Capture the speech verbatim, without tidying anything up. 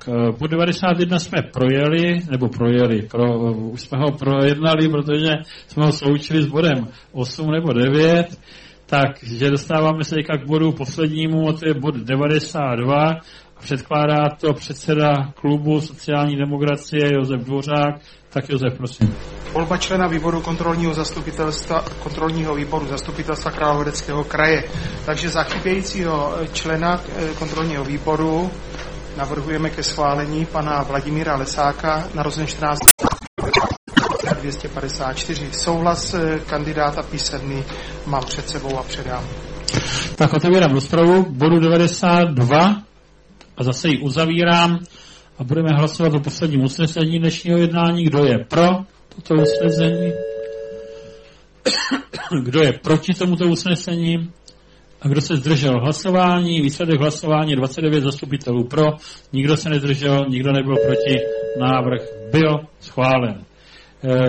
bod devadesát jedna jsme projeli, nebo projeli, pro, už jsme ho projednali, protože jsme ho sloučili s bodem osm nebo devět, takže dostáváme se teďka k bodu poslednímu, a to je bod devadesát dva, a předkládá to předseda klubu sociální demokracie Josef Dvořák. Tak Josef, prosím. Volba člena výboru kontrolního zastupitelstva, kontrolního výboru zastupitelstva Královéhradeckého kraje. Takže za chybějícího člena kontrolního výboru navrhujeme ke schválení pana Vladimíra Lesáka, narozen čtrnáctého dvě stě padesát čtyři. Souhlas kandidáta písemný mám před sebou a předám. Tak otevírám rozpravu bodu devadesát dva a zase ji uzavírám a budeme hlasovat o posledním usnesení dnešního jednání. Kdo je pro toto usnesení? Kdo je proti tomuto usnesení? A kdo se zdržel hlasování? Výsledek hlasování dvacet devět zastupitelů pro, nikdo se nezdržel, nikdo nebyl proti, návrh byl schválen.